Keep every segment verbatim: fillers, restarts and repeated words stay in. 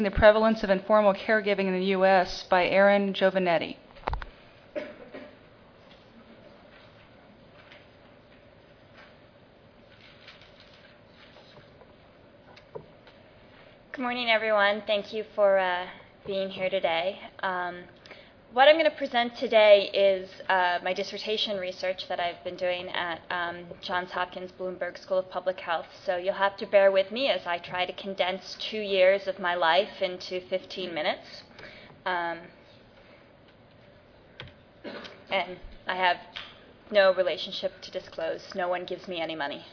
The Prevalence of Informal Caregiving in the U S by Erin Giovanetti. Good morning, everyone. Thank you for uh, being here today. Um, what I'm going to present today is uh, my dissertation research that I've been doing at um, Johns Hopkins Bloomberg School of Public Health. So you'll have to bear with me as I try to condense two years of my life into fifteen minutes. Um, and I have no relationship to disclose. No one gives me any money.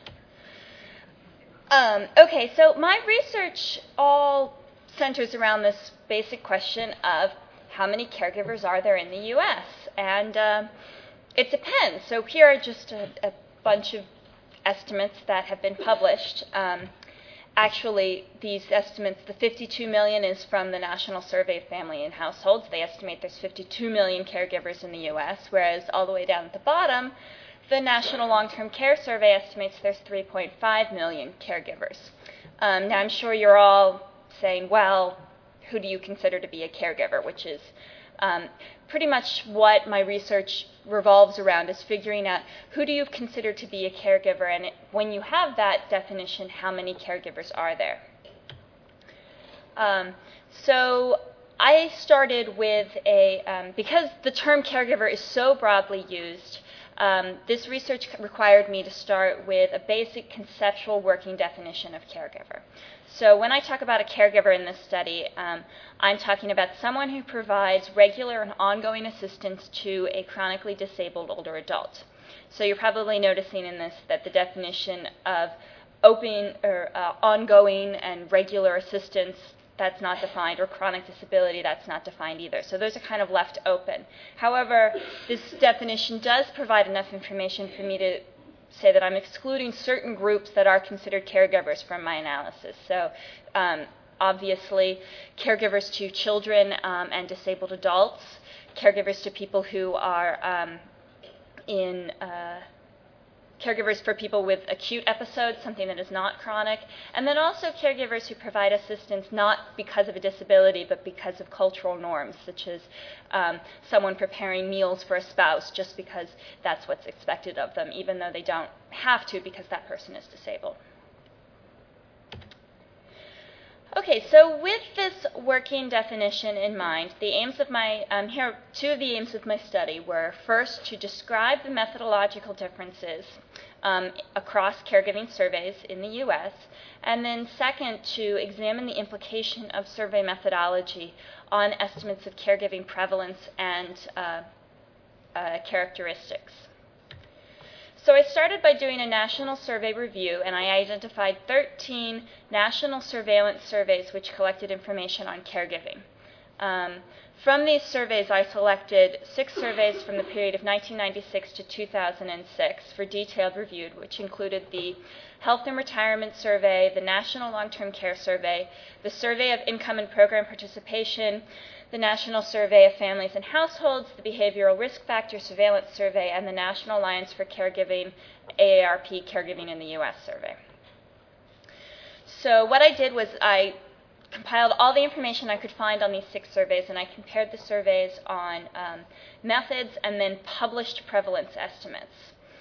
Um, okay, so my research all centers around this basic question of how many caregivers are there in the U S? And uh, it depends. So here are just a, a bunch of estimates that have been published. Um, actually, these estimates, the fifty-two million is from the National Survey of Family and Households. They estimate there's fifty-two million caregivers in the U S, whereas all the way down at the bottom, the National Long-Term Care Survey estimates there's three point five million caregivers. Um, now, I'm sure you're all saying, well, who do you consider to be a caregiver, which is um, pretty much what my research revolves around, is figuring out who do you consider to be a caregiver, and it, when you have that definition, how many caregivers are there? Um, so I started with a, um, because the term caregiver is so broadly used, Um, this research required me to start with a basic conceptual working definition of caregiver. So when I talk about a caregiver in this study, um, I'm talking about someone who provides regular and ongoing assistance to a chronically disabled older adult. So you're probably noticing in this that the definition of open or uh, ongoing and regular assistance, that's not defined, or chronic disability, that's not defined either. So those are kind of left open. However, this definition does provide enough information for me to say that I'm excluding certain groups that are considered caregivers from my analysis. So um, obviously, caregivers to children um, and disabled adults, caregivers to people who are um, in uh, caregivers for people with acute episodes, something that is not chronic, and then also caregivers who provide assistance not because of a disability, but because of cultural norms, such as um, someone preparing meals for a spouse just because that's what's expected of them, even though they don't have to because that person is disabled. Okay, so with this working definition in mind, the aims of my, um, here, two of the aims of my study were, first, to describe the methodological differences um, across caregiving surveys in the U S, and then second, to examine the implication of survey methodology on estimates of caregiving prevalence and uh, uh, characteristics. So I started by doing a national survey review, and I identified thirteen national surveillance surveys which collected information on caregiving. Um, from these surveys, I selected six surveys from the period of nineteen ninety-six to two thousand six for detailed review, which included the Health and Retirement Survey, the National Long-Term Care Survey, the Survey of Income and Program Participation, the National Survey of Families and Households, the Behavioral Risk Factor Surveillance Survey, and the National Alliance for Caregiving, A A R P Caregiving in the U S Survey. So what I did was I compiled all the information I could find on these six surveys, and I compared the surveys on um, methods and then published prevalence estimates.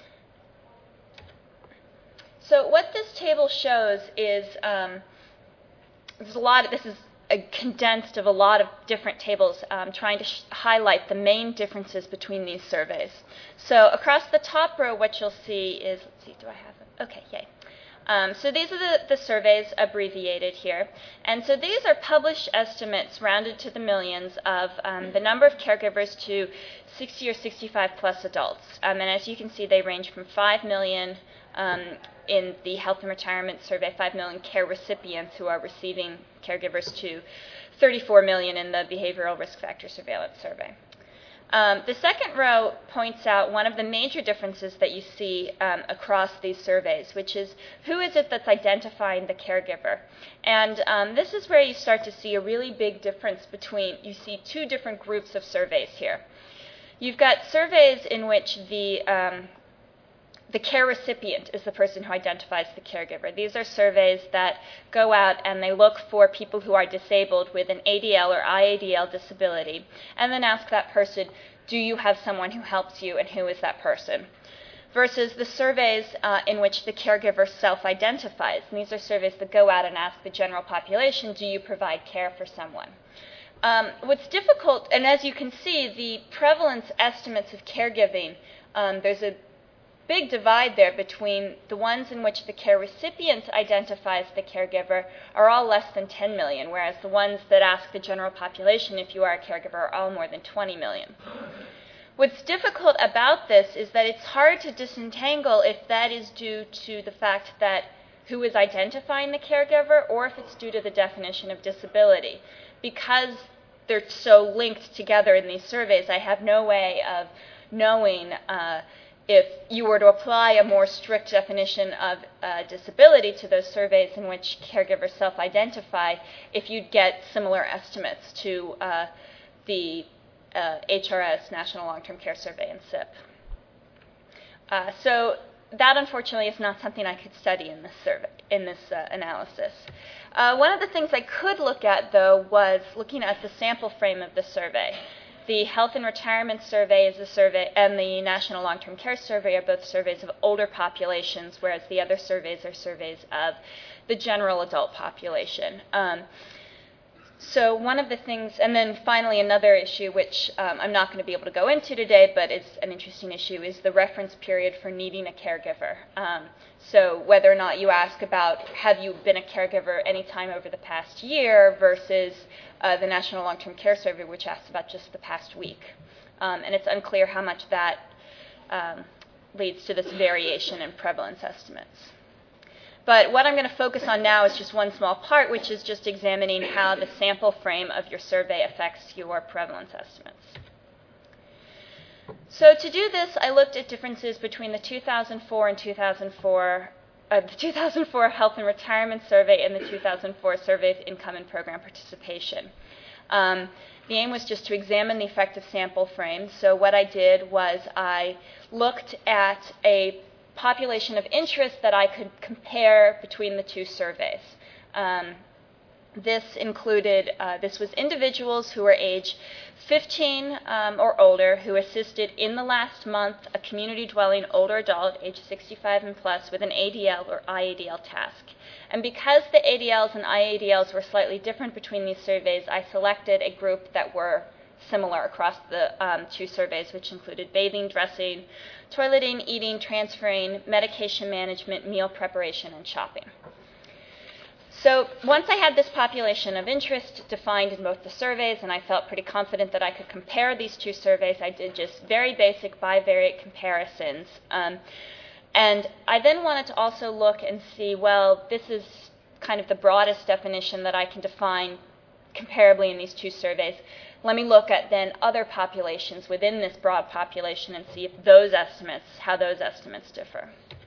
So what this table shows is um, there's a lot of, this is a condensed of a lot of different tables um, trying to sh highlight the main differences between these surveys. So across the top row, what you'll see is, let's see, do I have them? Okay, yay. Um, so these are the, the surveys abbreviated here. And so these are published estimates rounded to the millions of um, the number of caregivers to sixty or sixty-five plus adults. Um, and as you can see, they range from five million um, in the Health and Retirement Survey, five million care recipients who are receiving caregivers, to thirty-four million in the Behavioral Risk Factor Surveillance Survey. Um, the second row points out one of the major differences that you see um, across these surveys, which is who is it that's identifying the caregiver. And um, this is where you start to see a really big difference between, you see two different groups of surveys here. You've got surveys in which the um, the care recipient is the person who identifies the caregiver. These are surveys that go out and they look for people who are disabled with an A D L or I A D L disability, and then ask that person, do you have someone who helps you, and who is that person? Versus the surveys uh, in which the caregiver self-identifies. And these are surveys that go out and ask the general population, do you provide care for someone? Um, what's difficult, and as you can see, the prevalence estimates of caregiving, um, there's a big divide there between the ones in which the care recipient identifies the caregiver are all less than ten million, whereas the ones that ask the general population if you are a caregiver are all more than twenty million. What's difficult about this is that it's hard to disentangle if that is due to the fact that who is identifying the caregiver, or if it's due to the definition of disability. Because they're so linked together in these surveys, I have no way of knowing uh, if you were to apply a more strict definition of uh, disability to those surveys in which caregivers self-identify, if you'd get similar estimates to uh, the uh, H R S, National Long-Term Care Survey, and S I P. Uh, so that, unfortunately, is not something I could study in this survey, in this uh, analysis. Uh, one of the things I could look at, though, was looking at the sample frame of the survey. The Health and Retirement Survey is a survey, and the National Long-Term Care Survey are both surveys of older populations, whereas the other surveys are surveys of the general adult population. Um, so one of the things, and then finally another issue, which um, I'm not going to be able to go into today, but it's an interesting issue, is the reference period for needing a caregiver. Um, so whether or not you ask about, have you been a caregiver any time over the past year, versus Uh, the National Long-Term Care Survey, which asks about just the past week. Um, and it's unclear how much that um, leads to this variation in prevalence estimates. But what I'm going to focus on now is just one small part, which is just examining how the sample frame of your survey affects your prevalence estimates. So to do this, I looked at differences between the two thousand four and two thousand four Uh, the two thousand four Health and Retirement Survey and the two thousand four Survey of Income and Program Participation. Um, the aim was just to examine the effect of sample frames. So what I did was I looked at a population of interest that I could compare between the two surveys. Um, this included, uh, this was individuals who were age fifteen um, or older who assisted in the last month a community-dwelling older adult, age sixty-five and plus, with an A D L or I A D L task. And because the A D Ls and I A D Ls were slightly different between these surveys, I selected a group that were similar across the um, two surveys, which included bathing, dressing, toileting, eating, transferring, medication management, meal preparation, and shopping. So once I had this population of interest defined in both the surveys, and I felt pretty confident that I could compare these two surveys, I did just very basic bivariate comparisons. Um, and I then wanted to also look and see, well, this is kind of the broadest definition that I can define comparably in these two surveys. Let me look at then other populations within this broad population and see if those estimates, how those estimates differ.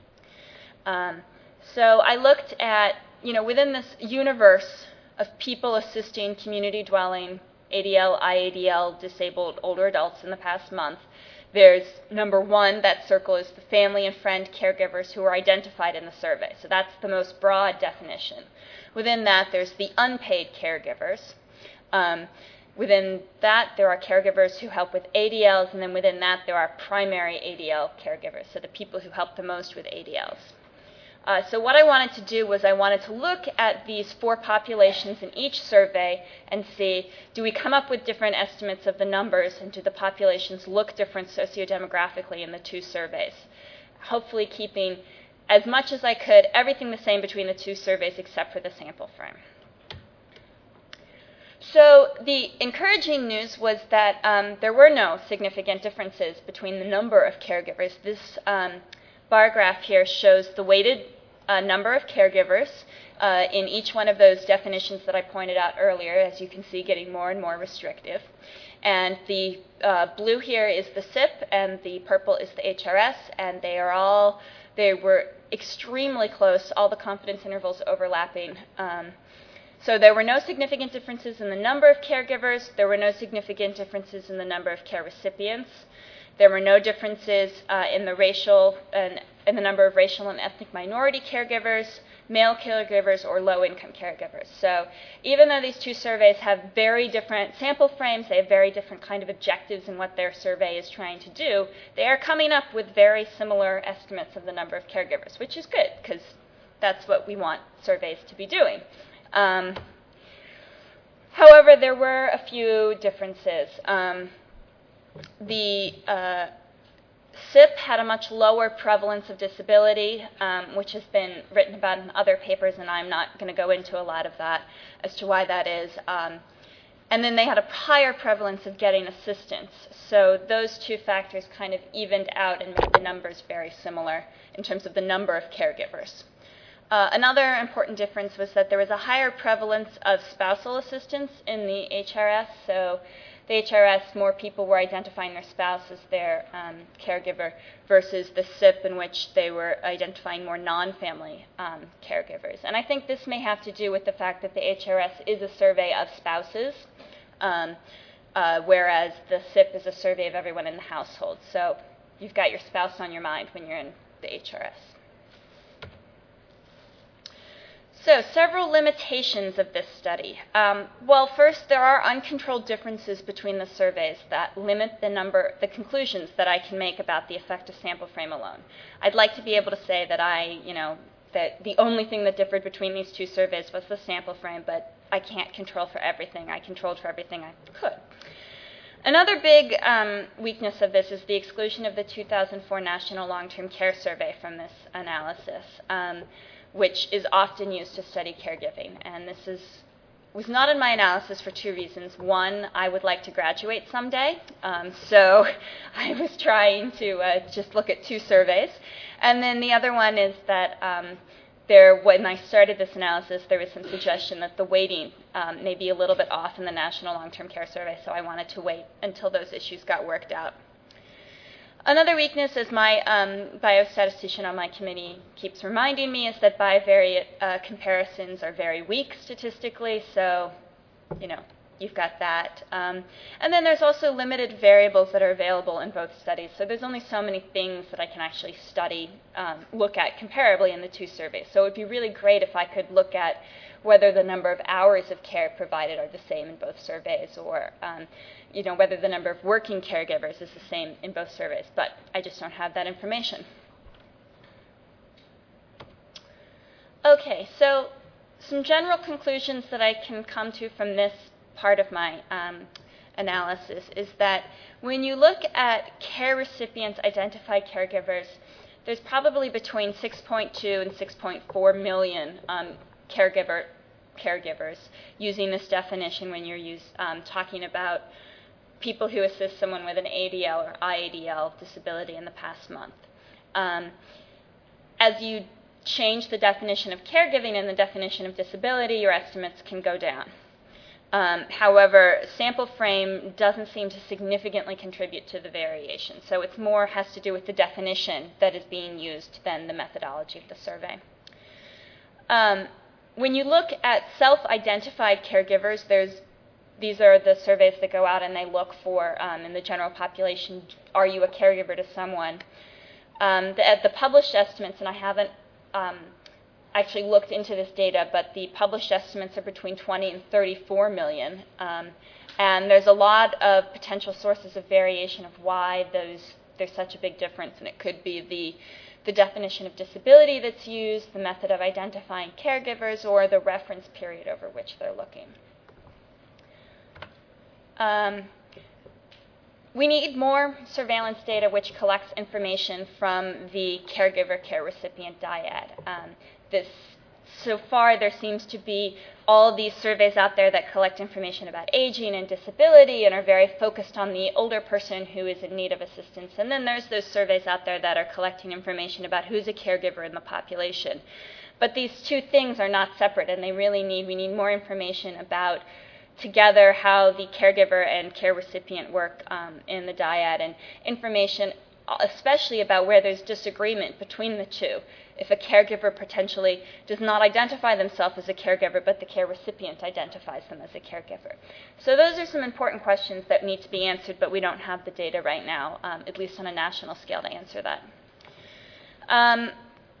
Um, so I looked at, you know, within this universe of people assisting community-dwelling A D L, I A D L, disabled older adults in the past month, there's number one, that circle is the family and friend caregivers who are identified in the survey. So that's the most broad definition. Within that, there's the unpaid caregivers. Um, within that, there are caregivers who help with A D Ls, and then within that, there are primary A D L caregivers, so the people who help the most with A D Ls. Uh, so what I wanted to do was I wanted to look at these four populations in each survey and see, do we come up with different estimates of the numbers, and do the populations look different sociodemographically in the two surveys? Hopefully keeping, as much as I could, everything the same between the two surveys except for the sample frame. So the encouraging news was that um, there were no significant differences between the number of caregivers. This um, bar graph here shows the weighted uh, number of caregivers uh, in each one of those definitions that I pointed out earlier, as you can see, getting more and more restrictive. And the uh, blue here is the S I P, and the purple is the H R S, and they are all, they were extremely close, all the confidence intervals overlapping. Um, so there were no significant differences in the number of caregivers. There were no significant differences in the number of care recipients. There were no differences uh, in the racial and in the number of racial and ethnic minority caregivers, male caregivers, or low-income caregivers. So even though these two surveys have very different sample frames, they have very different kind of objectives in what their survey is trying to do, they are coming up with very similar estimates of the number of caregivers, which is good, because that's what we want surveys to be doing. Um, however, there were a few differences. Um, the uh, S I P had a much lower prevalence of disability, um, which has been written about in other papers, and I'm not going to go into a lot of that as to why that is. Um, and then they had a higher prevalence of getting assistance. So those two factors kind of evened out and made the numbers very similar in terms of the number of caregivers. Uh, another important difference was that there was a higher prevalence of spousal assistance in the H R S. So the H R S, more people were identifying their spouse as their um, caregiver versus the S I P, in which they were identifying more non-family um, caregivers. And I think this may have to do with the fact that the H R S is a survey of spouses, um, uh, whereas the S I P is a survey of everyone in the household. So you've got your spouse on your mind when you're in the H R S. So, several limitations of this study. Um, well, first, there are uncontrolled differences between the surveys that limit the number, the conclusions that I can make about the effect of sample frame alone. I'd like to be able to say that I, you know, that the only thing that differed between these two surveys was the sample frame, but I can't control for everything. I controlled for everything I could. Another big um, weakness of this is the exclusion of the two thousand four National Long-Term Care Survey from this analysis. Um, which is often used to study caregiving. And this is, was not in my analysis for two reasons. One, I would like to graduate someday, um, so I was trying to uh, just look at two surveys. And then the other one is that um, there, when I started this analysis, there was some suggestion that the weighting um, may be a little bit off in the National Long-Term Care Survey, so I wanted to wait until those issues got worked out. Another weakness, as my um, biostatistician on my committee keeps reminding me, is that bivariate uh, comparisons are very weak statistically, so, you know, you've got that. Um, and then there's also limited variables that are available in both studies, so there's only so many things that I can actually study, um, look at comparably in the two surveys. So it would be really great if I could look at whether the number of hours of care provided are the same in both surveys, or um, you know, whether the number of working caregivers is the same in both surveys, but I just don't have that information. Okay, so some general conclusions that I can come to from this part of my um, analysis is that when you look at care recipients, identified caregivers, there's probably between six point two and six point four million um, caregiver caregivers using this definition when you're use, um, talking about people who assist someone with an A D L or I A D L disability in the past month. Um, as you change the definition of caregiving and the definition of disability, your estimates can go down. Um, however, sample frame doesn't seem to significantly contribute to the variation, so it's more has to do with the definition that is being used than the methodology of the survey. Um, when you look at self-identified caregivers, there's these are the surveys that go out and they look for, um, in the general population, are you a caregiver to someone? Um, the, the published estimates, and I haven't um, actually looked into this data, but the published estimates are between twenty and thirty-four million. Um, and there's a lot of potential sources of variation of why those, there's such a big difference, and it could be the the definition of disability that's used, the method of identifying caregivers, or the reference period over which they're looking. Um, we need more surveillance data which collects information from the caregiver care recipient dyad. Um, this, so far, there seems to be all these surveys out there that collect information about aging and disability and are very focused on the older person who is in need of assistance. And then there's those surveys out there that are collecting information about who's a caregiver in the population. But these two things are not separate, and they really need, we need more information about together how the caregiver and care recipient work um, in the dyad, and information especially about where there's disagreement between the two. If a caregiver potentially does not identify themselves as a caregiver, but the care recipient identifies them as a caregiver. So those are some important questions that need to be answered, but we don't have the data right now, um, at least on a national scale, to answer that. Um,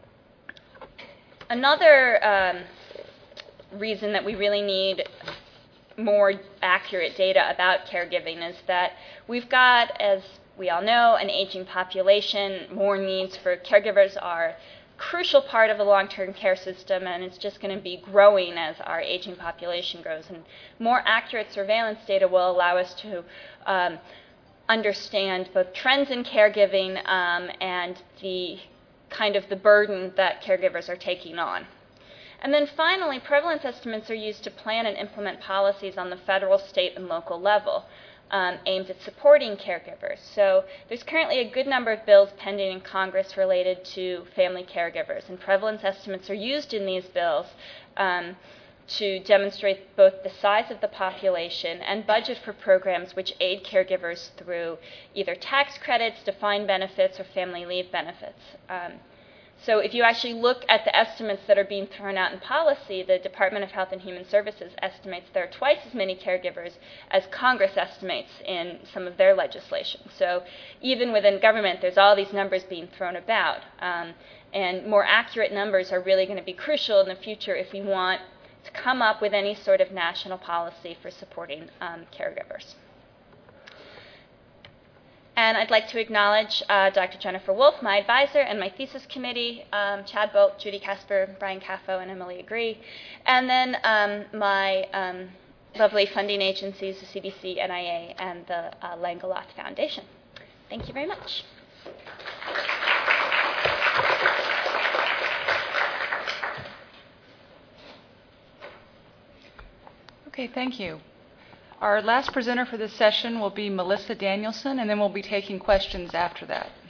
another um, reason that we really need more accurate data about caregiving is that we've got, as we all know, an aging population. More needs for caregivers are a crucial part of the long-term care system, and it's just going to be growing as our aging population grows. And more accurate surveillance data will allow us to um, understand both trends in caregiving um, and the kind of the burden that caregivers are taking on. And then finally, prevalence estimates are used to plan and implement policies on the federal, state, and local level um, aimed at supporting caregivers. So there's currently a good number of bills pending in Congress related to family caregivers, and prevalence estimates are used in these bills um, to demonstrate both the size of the population and budget for programs which aid caregivers through either tax credits, defined benefits, or family leave benefits. Um, So if you actually look at the estimates that are being thrown out in policy, the Department of Health and Human Services estimates there are twice as many caregivers as Congress estimates in some of their legislation. So even within government, there's all these numbers being thrown about. Um, and more accurate numbers are really going to be crucial in the future if we want to come up with any sort of national policy for supporting um, caregivers. And I'd like to acknowledge uh, Doctor Jennifer Wolf, my advisor, and my thesis committee, um, Chad Bolt, Judy Casper, Brian Caffo, and Emily Agree. And then um, my um, lovely funding agencies, the C D C, N I A, and the uh, Langeloth Foundation. Thank you very much. Okay, thank you. Our last presenter for this session will be Melissa Danielson, and then we'll be taking questions after that.